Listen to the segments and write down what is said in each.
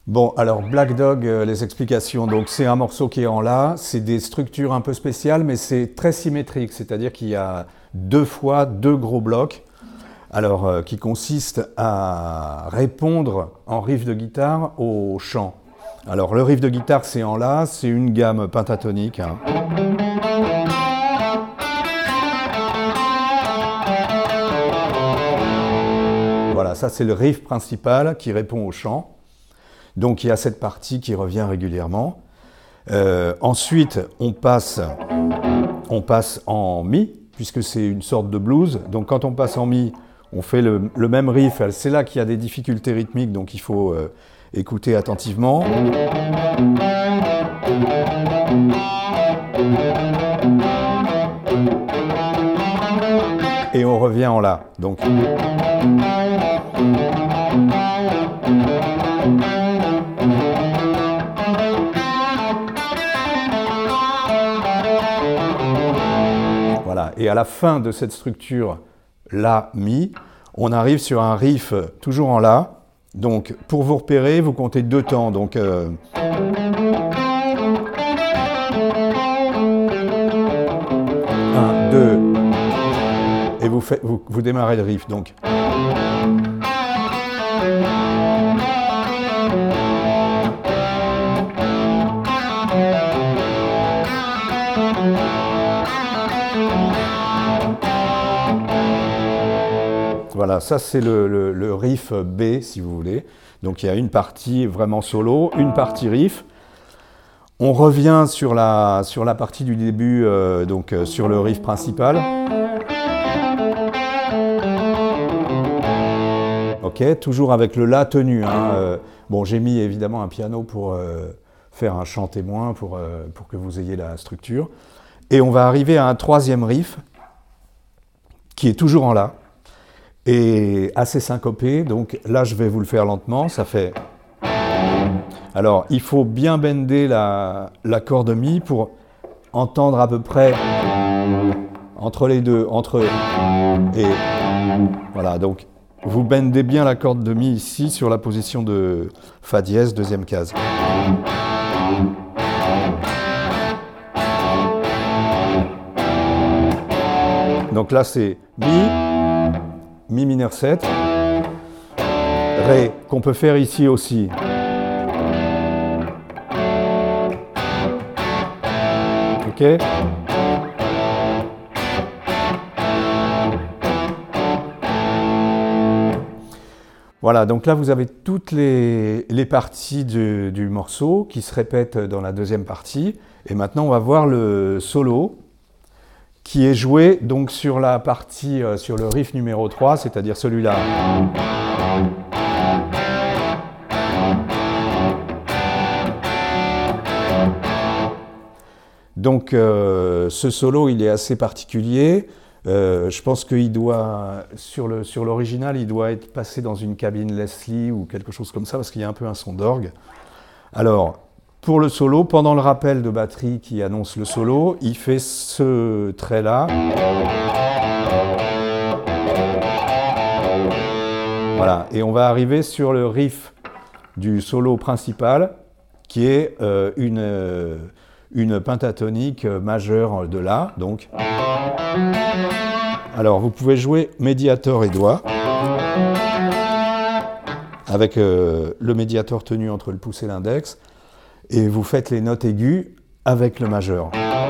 Bon, alors Black Dog, les explications. Donc c'est un morceau qui est en La, c'est des structures un peu spéciales, mais c'est très symétrique, c'est-à-dire qu'il y a deux fois deux gros blocs, alors qui consistent à répondre en riff de guitare au chant. Alors le riff de guitare c'est en La, c'est une gamme pentatonique. Hein. Voilà, ça c'est le riff principal qui répond au chant. Donc il y a cette partie qui revient régulièrement. Ensuite, on passe en Mi, puisque c'est une sorte de blues. Donc quand on passe en Mi, on fait le même riff. C'est là qu'il y a des difficultés rythmiques, donc il faut écouter attentivement. Et on revient en La. Donc. Voilà. Et à la fin de cette structure La, Mi, on arrive sur un riff toujours en La. Donc pour vous repérer, vous comptez deux temps. Donc, 1, 2, et vous démarrez le riff. Donc. Voilà, ça c'est le riff B, si vous voulez. Donc il y a une partie vraiment solo, une partie riff. On revient sur la partie du début, donc sur le riff principal. Ok, toujours avec le La tenu. Hein. Bon, j'ai mis évidemment un piano pour faire un chant témoin, pour que vous ayez la structure. Et on va arriver à un troisième riff, qui est toujours en La. Et assez syncopé, donc là je vais vous le faire lentement, ça fait... Alors il faut bien bender la corde Mi pour entendre à peu près entre les deux, entre et... Voilà, donc vous bendez bien la corde de Mi ici sur la position de Fa dièse, deuxième case. Donc là c'est Mi mineur 7, Ré, qu'on peut faire ici aussi. Ok ? Voilà, donc là vous avez toutes les parties du morceau qui se répètent dans la deuxième partie. Et maintenant on va voir le solo, qui est joué donc sur la partie, sur le riff numéro 3, c'est-à-dire celui-là. Donc ce solo, il est assez particulier. Je pense qu'il doit, sur l'original, il doit être passé dans une cabine Leslie ou quelque chose comme ça, parce qu'il y a un peu un son d'orgue. Alors, pour le solo, pendant le rappel de batterie qui annonce le solo, il fait ce trait-là. Voilà, et on va arriver sur le riff du solo principal, qui est une pentatonique majeure de La. Donc. Alors, vous pouvez jouer médiator et doigt, avec le médiator tenu entre le pouce et l'index. Et vous faites les notes aiguës avec le majeur.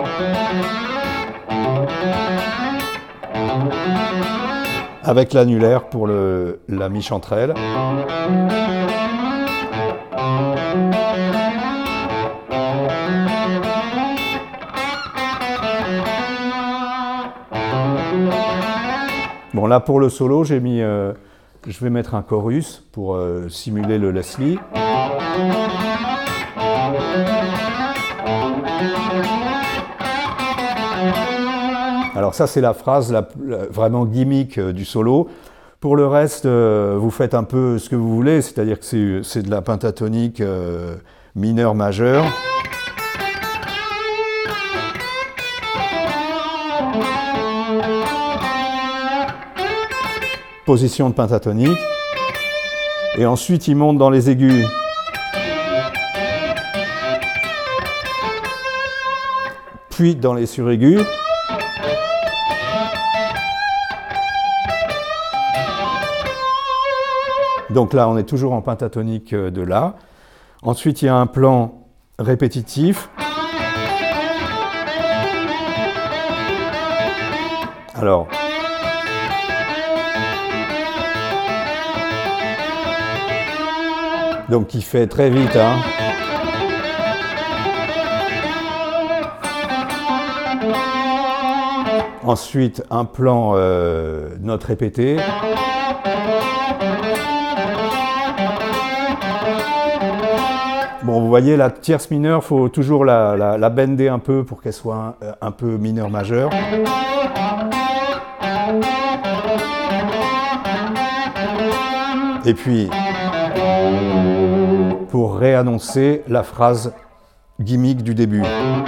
Avec l'annulaire pour la mi-chanterelle. Bon, là pour le solo, j'ai mis... je vais mettre un chorus pour simuler le Leslie. Alors ça c'est la phrase vraiment gimmick du solo. Pour le reste, vous faites un peu ce que vous voulez, c'est-à-dire que c'est de la pentatonique mineure majeure. Position de pentatonique. Et ensuite il monte dans les aigus. puis dans les suraigus. Donc là, on est toujours en pentatonique de La. Ensuite, il y a un plan répétitif. Alors, donc qui fait très vite, hein. Ensuite, un plan note répétée. Bon, vous voyez, la tierce mineure, il faut toujours la bender un peu pour qu'elle soit un peu mineure-majeure. Et puis, pour réannoncer la phrase gimmick du début.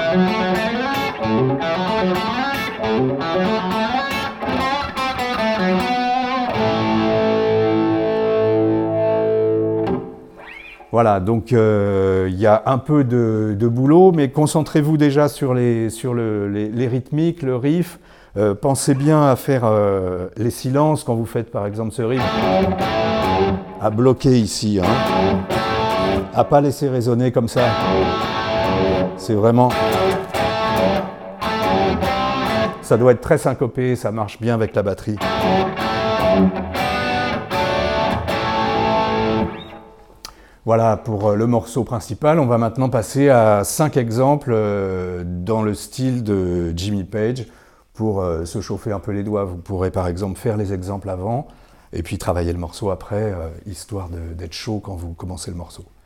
Voilà, donc il y a un peu de boulot, mais concentrez-vous déjà sur les rythmiques, le riff. Pensez bien à faire les silences quand vous faites par exemple ce riff. À bloquer ici, hein. À pas laisser résonner comme ça. C'est vraiment... Ça doit être très syncopé, ça marche bien avec la batterie. Voilà pour le morceau principal. On va maintenant passer à 5 exemples dans le style de Jimmy Page. Pour se chauffer un peu les doigts, vous pourrez par exemple faire les exemples avant et puis travailler le morceau après, histoire d'être chaud quand vous commencez le morceau.